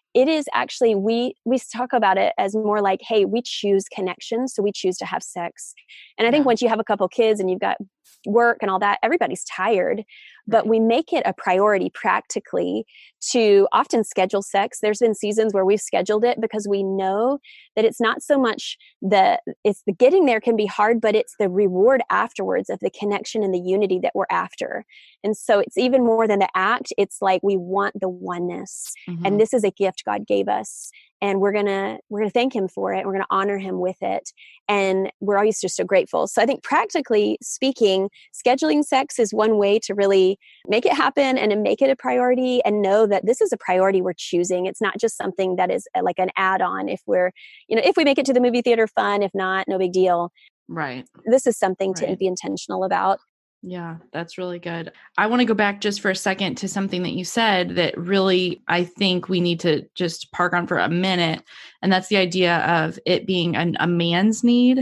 it is actually, we talk about it as more like, hey, we choose connection, so we choose to have sex. And I think once you have a couple kids and you've got work and all that, everybody's tired, but we make it a priority practically to often schedule sex. There's been seasons where we've scheduled it because we know that it's not so much it's the getting there can be hard, but it's the reward afterwards of the connection and the unity that we're after. And so it's even more than the act. It's like we want the oneness, and this is a gift God gave us, and we're gonna thank Him for it. We're gonna honor Him with it, and we're always just so grateful. So I think practically speaking, scheduling sex is one way to really make it happen and to make it a priority, and know that this is a priority we're choosing. It's not just something that is like an add-on. If if we make it to the movie theater, fun. If not, no big deal. Right. This is something to be intentional about. Yeah, that's really good. I want to go back just for a second to something that you said that really I think we need to just park on for a minute. And that's the idea of it being a man's need.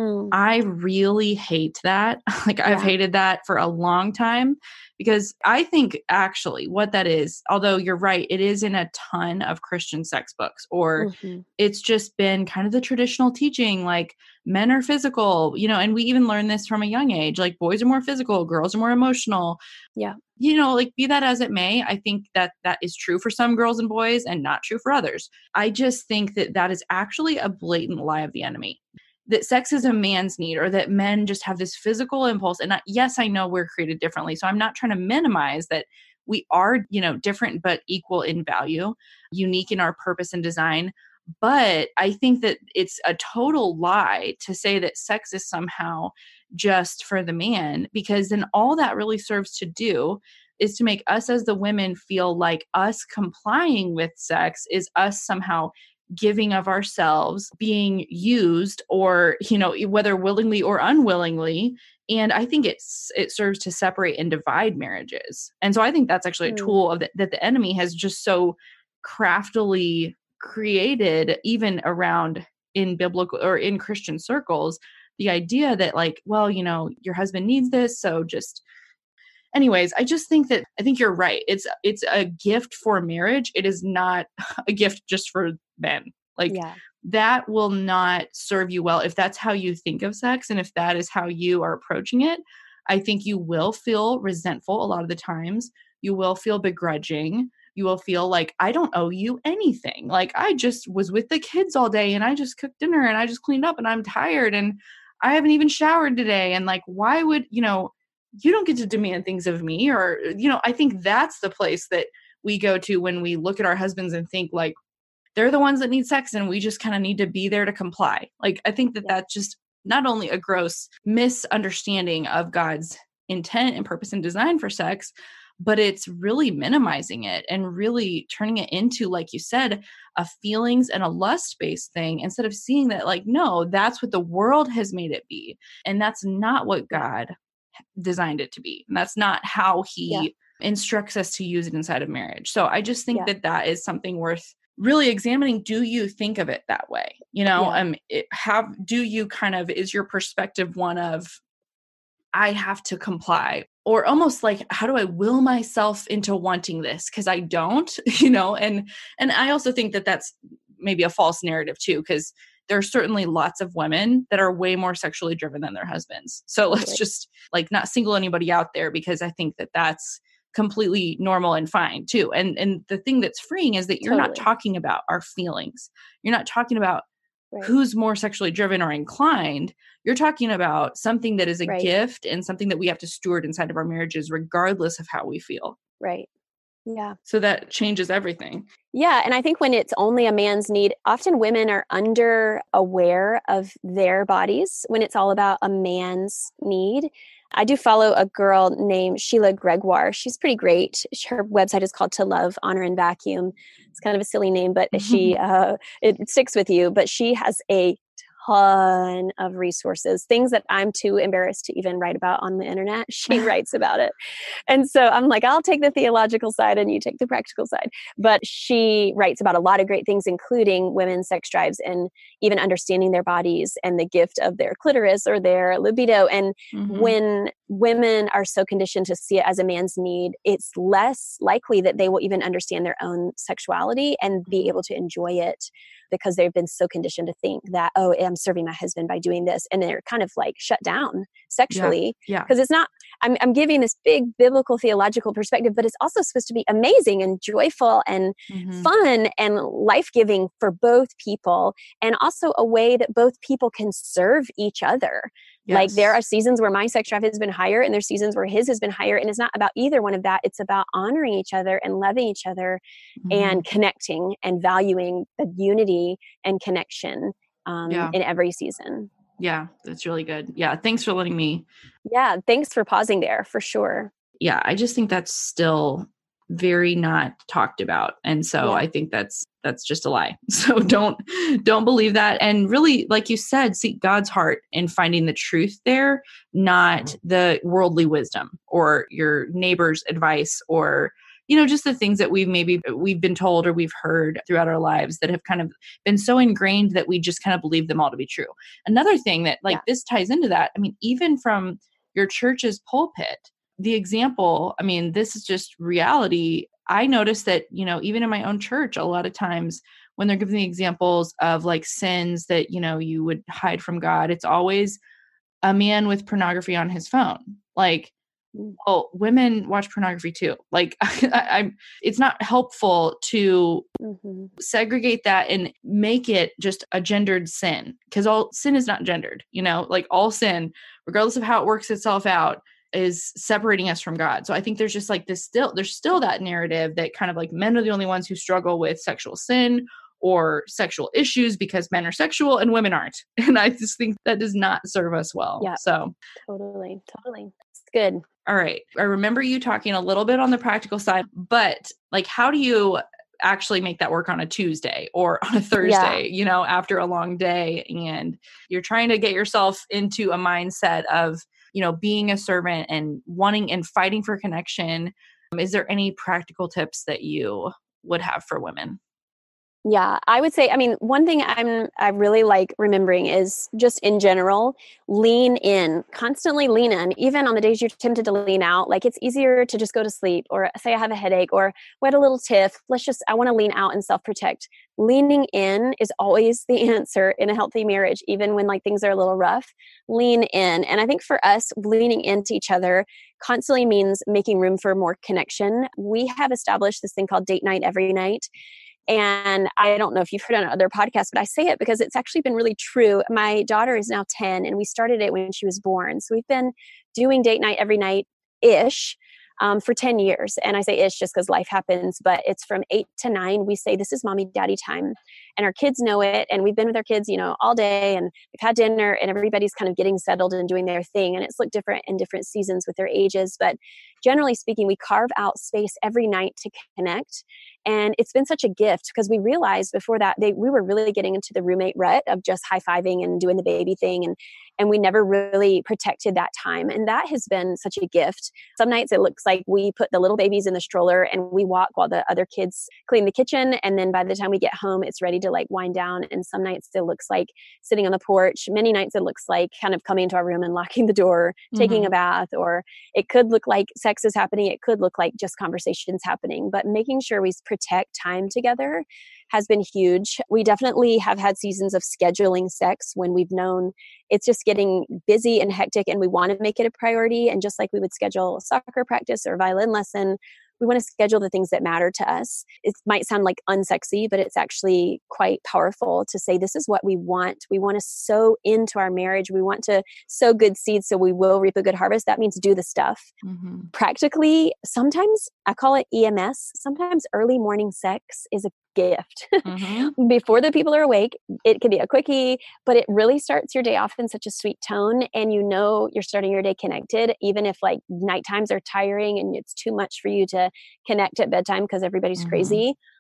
I really hate that. I've hated that for a long time, because I think actually what that is, although you're right, it is in a ton of Christian sex books, or it's just been kind of the traditional teaching, like men are physical, and we even learn this from a young age, like boys are more physical, girls are more emotional. Yeah. Be that as it may, I think that is true for some girls and boys and not true for others. I just think that is actually a blatant lie of the enemy. That sex is a man's need, or that men just have this physical impulse. And yes, I know we're created differently. So I'm not trying to minimize that we are, different, but equal in value, unique in our purpose and design. But I think that it's a total lie to say that sex is somehow just for the man, because then all that really serves to do is to make us as the women feel like us complying with sex is us somehow giving of ourselves, being used, or, whether willingly or unwillingly. And I think it serves to separate and divide marriages. And so I think that's actually a tool of that the enemy has just so craftily created, even around in biblical or in Christian circles, the idea that your husband needs this. So just anyways, I think you're right. It's a gift for marriage. It is not a gift just for men. That will not serve you well if that's how you think of sex, and if that is how you are approaching it. I think you will feel resentful a lot of the times. You will feel begrudging. You will feel like, I don't owe you anything. Like, I just was with the kids all day, and I just cooked dinner, and I just cleaned up, and I'm tired, and I haven't even showered today. And why would, you don't get to demand things of me, or, I think that's the place that we go to when we look at our husbands and think like they're the ones that need sex and we just kind of need to be there to comply. I think that's just not only a gross misunderstanding of God's intent and purpose and design for sex, but it's really minimizing it and really turning it into, like you said, a feelings and a lust-based thing, instead of seeing that no, that's what the world has made it be. And that's not what God designed it to be. And that's not how He instructs us to use it inside of marriage. So I just think that is something worth really examining. Do you think of it that way? Do you is your perspective one of, I have to comply, or almost like, how do I will myself into wanting this? Cause I don't, and I also think that that's maybe a false narrative too, because there are certainly lots of women that are way more sexually driven than their husbands. So let's just not single anybody out there, because I think that that's completely normal and fine too. And the thing that's freeing is that you're not talking about our feelings. You're not talking about who's more sexually driven or inclined. You're talking about something that is a gift and something that we have to steward inside of our marriages, regardless of how we feel. Right. Yeah. So that changes everything. Yeah. And I think when it's only a man's need, often women are under aware of their bodies when it's all about a man's need. I do follow a girl named Sheila Gregoire. She's pretty great. Her website is called To Love, Honor, and Vacuum. It's kind of a silly name, but she it sticks with you. But she has a ton of resources, things that I'm too embarrassed to even write about on the internet. She writes about it. And so I'm like, I'll take the theological side and you take the practical side. But she writes about a lot of great things, including women's sex drives and even understanding their bodies and the gift of their clitoris or their libido. And when women are so conditioned to see it as a man's need, it's less likely that they will even understand their own sexuality and be able to enjoy it, because they've been so conditioned to think that, oh, I'm serving my husband by doing this. And they're kind of like shut down sexually. Because it's not, I'm giving this big biblical theological perspective, but it's also supposed to be amazing and joyful and fun and life-giving for both people. And also a way that both people can serve each other. Yes. Like there are seasons where my sex drive has been higher and there's seasons where his has been higher. And it's not about either one of that. It's about honoring each other and loving each other and connecting and valuing the unity and connection in every season. Yeah, that's really good. Yeah. Thanks for letting me. Yeah. Thanks for pausing there for sure. Yeah. I just think that's still very not talked about. And so I think that's just a lie. So don't believe that. And really, like you said, seek God's heart in finding the truth there, not the worldly wisdom or your neighbor's advice or, just the things that we've been told or we've heard throughout our lives that have kind of been so ingrained that we just kind of believe them all to be true. Another thing that this ties into that, even from your church's pulpit, the example, this is just reality. I noticed that, even in my own church, a lot of times when they're giving the examples of like sins that, you would hide from God, it's always a man with pornography on his phone. Like, well, women watch pornography too. Like it's not helpful to segregate that and make it just a gendered sin, because all sin is not gendered, like all sin, regardless of how it works itself out, is separating us from God. So I think there's just like there's still that narrative that kind of like men are the only ones who struggle with sexual sin or sexual issues because men are sexual and women aren't. And I just think that does not serve us well. Yeah. So totally. It's good. All right. I remember you talking a little bit on the practical side, but like, how do you actually make that work on a Tuesday or on a Thursday, after a long day, and you're trying to get yourself into a mindset of, being a servant and wanting and fighting for connection? Is there any practical tips that you would have for women? Yeah, I would say, one thing I really like remembering is just in general, constantly lean in, even on the days you're tempted to lean out. Like it's easier to just go to sleep or say I have a headache or we had a little tiff. I want to lean out and self-protect. Leaning in is always the answer in a healthy marriage, even when like things are a little rough. Lean in. And I think for us, leaning into each other constantly means making room for more connection. We have established this thing called date night every night. And I don't know if you've heard on other podcasts, but I say it because it's actually been really true. My daughter is now 10 and we started it when she was born. So we've been doing date night every night-ish for 10 years. And I say ish just because life happens, but it's from 8 to 9. We say, this is mommy daddy time. And our kids know it. And we've been with our kids, all day, and we've had dinner and everybody's kind of getting settled and doing their thing. And it's looked different in different seasons with their ages. But generally speaking, we carve out space every night to connect. And it's been such a gift because we realized before that we were really getting into the roommate rut of just high-fiving and doing the baby thing. And we never really protected that time. And that has been such a gift. Some nights it looks like we put the little babies in the stroller and we walk while the other kids clean the kitchen. And then by the time we get home, it's ready to like wind down. And some nights it looks like sitting on the porch. Many nights it looks like kind of coming into our room and locking the door, taking a bath, or it could look like sex is happening. It could look like just conversations happening, but making sure we protect time together has been huge. We definitely have had seasons of scheduling sex when we've known it's just getting busy and hectic and we want to make it a priority. And just like we would schedule soccer practice or violin lesson, we want to schedule the things that matter to us. It might sound like unsexy, but it's actually quite powerful to say, this is what we want. We want to sow into our marriage. We want to sow good seeds so we will reap a good harvest. That means do the stuff. Practically, sometimes I call it EMS. Sometimes early morning sex is a gift. Before the people are awake, it can be a quickie, but it really starts your day off in such a sweet tone. And you're starting your day connected, even if like night times are tiring and it's too much for you to connect at bedtime because everybody's crazy.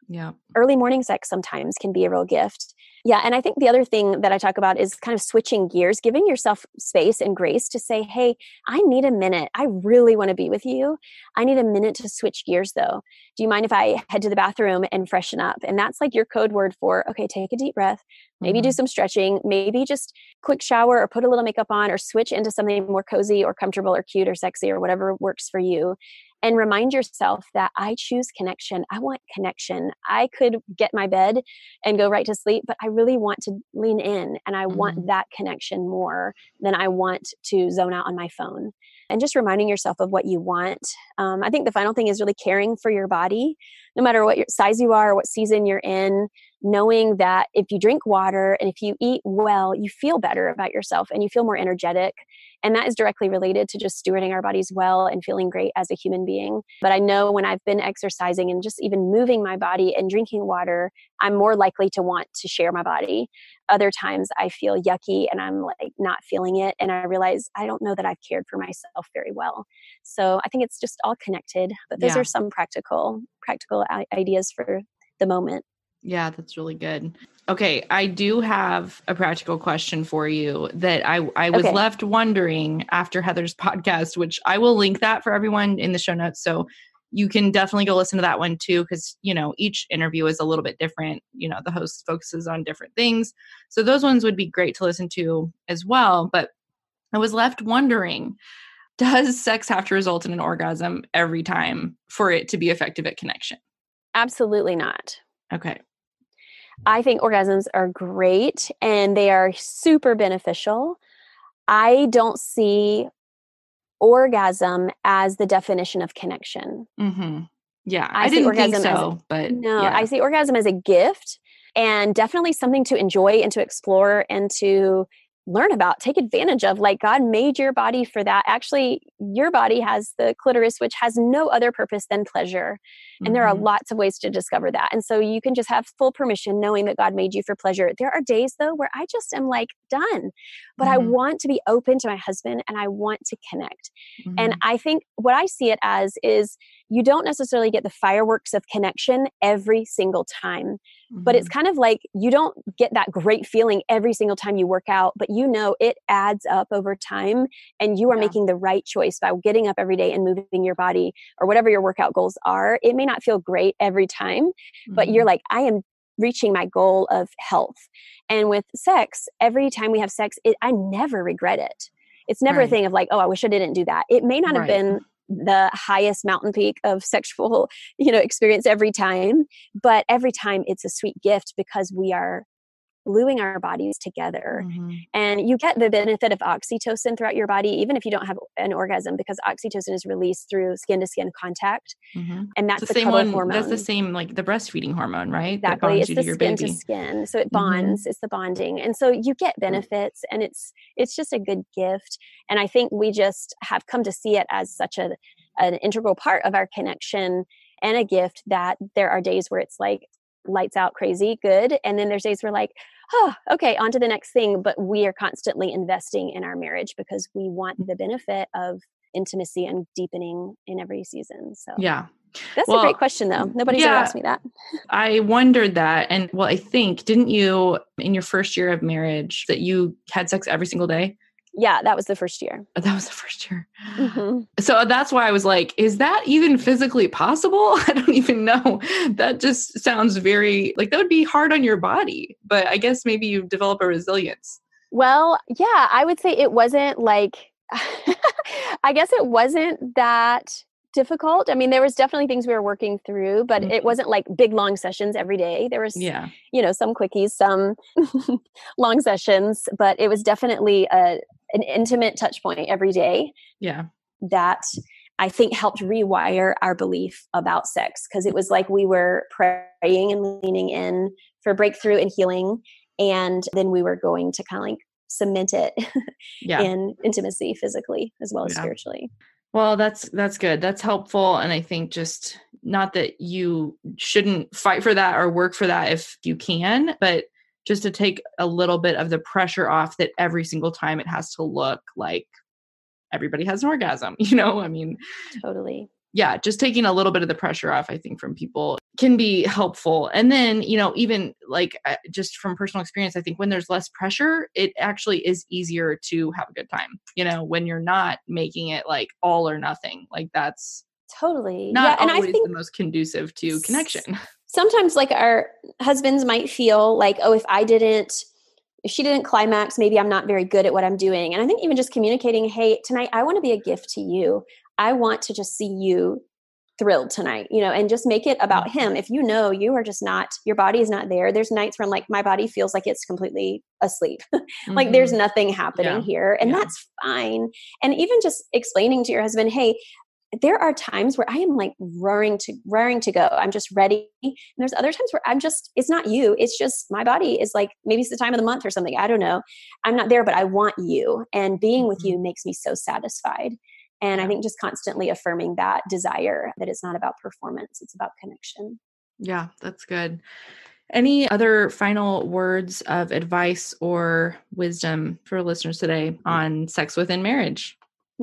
Yeah. Early morning sex sometimes can be a real gift. Yeah. And I think the other thing that I talk about is kind of switching gears, giving yourself space and grace to say, hey, I need a minute. I really want to be with you. I need a minute to switch gears though. Do you mind if I head to the bathroom and freshen up? And that's like your code word for, okay, take a deep breath, maybe do some stretching, maybe just quick shower or put a little makeup on or switch into something more cozy or comfortable or cute or sexy or whatever works for you. And remind yourself that I choose connection. I want connection. I could get my bed and go right to sleep, but I really want to lean in and I want that connection more than I want to zone out on my phone. And just reminding yourself of what you want. I think the final thing is really caring for your body, no matter what size you are or what season you're in, knowing that if you drink water and if you eat well, you feel better about yourself and you feel more energetic. And that is directly related to just stewarding our bodies well and feeling great as a human being. But I know when I've been exercising and just even moving my body and drinking water, I'm more likely to want to share my body. Other times I feel yucky and I'm like not feeling it. And I realize I don't know that I've cared for myself very well. So I think it's just all connected. But those are some practical ideas for the moment. Yeah, that's really good. Okay, I do have a practical question for you that I was left wondering after Heather's podcast, which I will link that for everyone in the show notes. So you can definitely go listen to that one too, because, you know, each interview is a little bit different. You know, the host focuses on different things. So those ones would be great to listen to as well. But I was left wondering, does sex have to result in an orgasm every time for it to be effective at connection? Absolutely not. Okay. I think orgasms are great and they are super beneficial. I don't see orgasm as the definition of connection. Yeah, I didn't think so, but yeah. I see orgasm as a gift and definitely something to enjoy and to explore and to learn about, take advantage of. Like God made your body for that. Actually, your body has the clitoris, which has no other purpose than pleasure. And there are lots of ways to discover that. And so you can just have full permission knowing that God made you for pleasure. There are days though, where I just am like done, but I want to be open to my husband and I want to connect. And I think what I see it as is you don't necessarily get the fireworks of connection every single time, but it's kind of like you don't get that great feeling every single time you work out, but you know it adds up over time and you are making the right choice by getting up every day and moving your body or whatever your workout goals are. It may not feel great every time, but you're like, I am reaching my goal of health. And with sex, every time we have sex, I never regret it. It's never a thing of like, oh, I wish I didn't do that. It may not have been the highest mountain peak of sexual, experience every time, but every time it's a sweet gift because we are gluing our bodies together. And you get the benefit of oxytocin throughout your body, even if you don't have an orgasm, because oxytocin is released through skin to skin contact. And that's the same hormone. That's the same, like the breastfeeding hormone, right? Exactly. That bonds it's you the to your skin baby. to skin. So it bonds, it's the bonding. And so you get benefits and it's just a good gift. And I think we just have come to see it as such an integral part of our connection and a gift that there are days where it's like lights out crazy good. And then there's days where like, oh, okay, on to the next thing. But we are constantly investing in our marriage because we want the benefit of intimacy and deepening in every season. So yeah. That's a great question though. Nobody's ever asked me that. I wondered that. And well, I think, didn't you in your first year of marriage that you had sex every single day? Yeah, that was the first year. That was the first year. So that's why I was like, is that even physically possible? I don't even know. That just sounds very like that would be hard on your body. But I guess maybe you develop a resilience. Well, yeah, I would say it wasn't like, I guess it wasn't that difficult. I mean, there was definitely things we were working through, but it wasn't like big, long sessions every day. There was, some quickies, some long sessions, but it was definitely an intimate touch point every day. Yeah. That I think helped rewire our belief about sex because it was like we were praying and leaning in for breakthrough and healing. And then we were going to kind of like cement it in intimacy physically as well as spiritually. Well, that's good. That's helpful. And I think just not that you shouldn't fight for that or work for that if you can, but just to take a little bit of the pressure off that every single time it has to look like everybody has an orgasm, I mean. Totally. yeah, just taking a little bit of the pressure off, I think, from people can be helpful. And then, even like just from personal experience, I think when there's less pressure, it actually is easier to have a good time, when you're not making it like all or nothing. Like that's totally not and always I think the most conducive to connection. Sometimes like our husbands might feel like, oh, if she didn't climax, maybe I'm not very good at what I'm doing. And I think even just communicating, hey, tonight I want to be a gift to you. I want to just see you thrilled tonight, and just make it about him. If you are just not, your body is not there. There's nights where I'm like, my body feels like it's completely asleep. Like there's nothing happening here. And that's fine. And even just explaining to your husband, hey, there are times where I am like raring to go. I'm just ready. And there's other times where it's not you. It's just my body is like, maybe it's the time of the month or something. I don't know. I'm not there, but I want you. And being with you makes me so satisfied. And I think just constantly affirming that desire that it's not about performance, it's about connection. Yeah, that's good. Any other final words of advice or wisdom for listeners today on sex within marriage?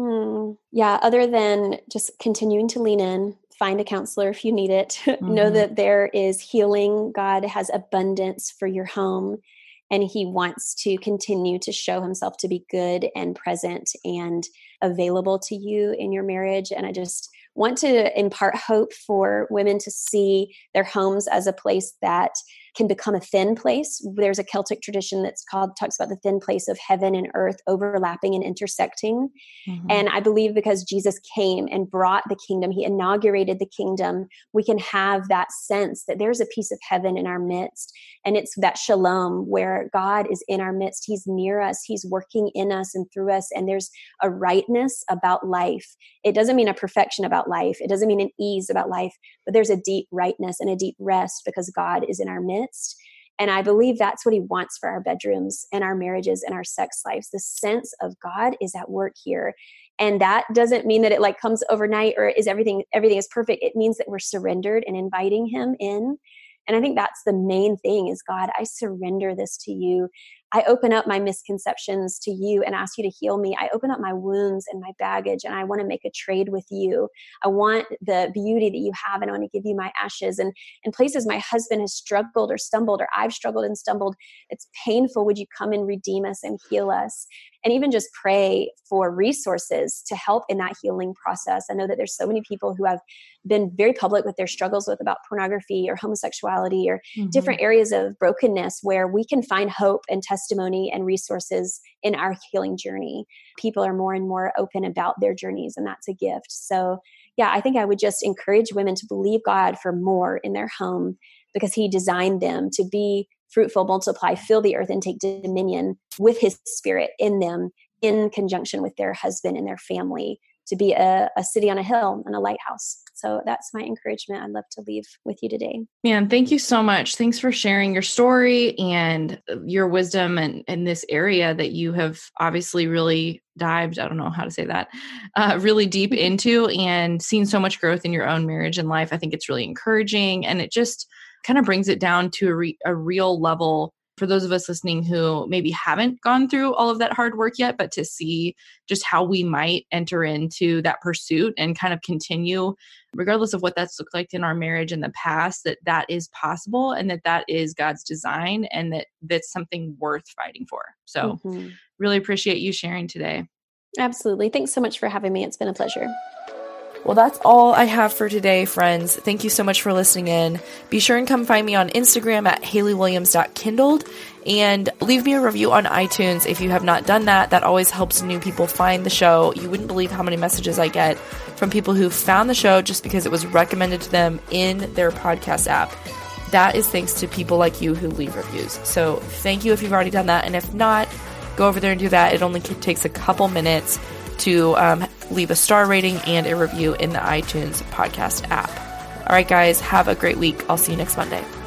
Yeah, other than just continuing to lean in, find a counselor if you need it. Know that there is healing. God has abundance for your home, and he wants to continue to show himself to be good and present and available to you in your marriage. And I just want to impart hope for women to see their homes as a place that can become a thin place. There's a Celtic tradition talks about the thin place of heaven and earth overlapping and intersecting. And I believe because Jesus came and brought the kingdom, he inaugurated the kingdom, we can have that sense that there's a piece of heaven in our midst. And it's that shalom where God is in our midst. He's near us. He's working in us and through us. And there's a rightness about life. It doesn't mean a perfection about life. It doesn't mean an ease about life, but there's a deep rightness and a deep rest because God is in our midst. And I believe that's what he wants for our bedrooms and our marriages and our sex lives. The sense of God is at work here. And that doesn't mean that it like comes overnight or is everything is perfect. It means that we're surrendered and inviting him in. And I think that's the main thing is, God, I surrender this to you. I open up my misconceptions to you and ask you to heal me. I open up my wounds and my baggage, and I want to make a trade with you. I want the beauty that you have, and I want to give you my ashes. And in places my husband has struggled or stumbled, or I've struggled and stumbled, it's painful. Would you come and redeem us and heal us? And even just pray for resources to help in that healing process. I know that there's so many people who have been very public with their struggles with about pornography or homosexuality or different areas of brokenness where we can find hope and testimony and resources in our healing journey. People are more and more open about their journeys, and that's a gift. So yeah, I think I would just encourage women to believe God for more in their home because he designed them to be fruitful, multiply, fill the earth, and take dominion with his spirit in them in conjunction with their husband and their family to be a city on a hill and a lighthouse. So that's my encouragement I'd love to leave with you today. Man, thank you so much. Thanks for sharing your story and your wisdom in this area that you have obviously really dived, I don't know how to say that, really deep into and seen so much growth in your own marriage and life. I think it's really encouraging, and it just kind of brings it down to a real level for those of us listening who maybe haven't gone through all of that hard work yet, but to see just how we might enter into that pursuit and kind of continue, regardless of what that's looked like in our marriage in the past, that is possible and that is God's design and that's something worth fighting for. So really appreciate you sharing today. Absolutely. Thanks so much for having me. It's been a pleasure. Well, that's all I have for today, friends. Thank you so much for listening in. Be sure and come find me on Instagram at HaleyWilliams.kindled and leave me a review on iTunes if you have not done that. That always helps new people find the show. You wouldn't believe how many messages I get from people who found the show just because it was recommended to them in their podcast app. That is thanks to people like you who leave reviews. So thank you if you've already done that. And if not, go over there and do that. It only takes a couple minutes to leave a star rating and a review in the iTunes podcast app. All right, guys, have a great week. I'll see you next Monday.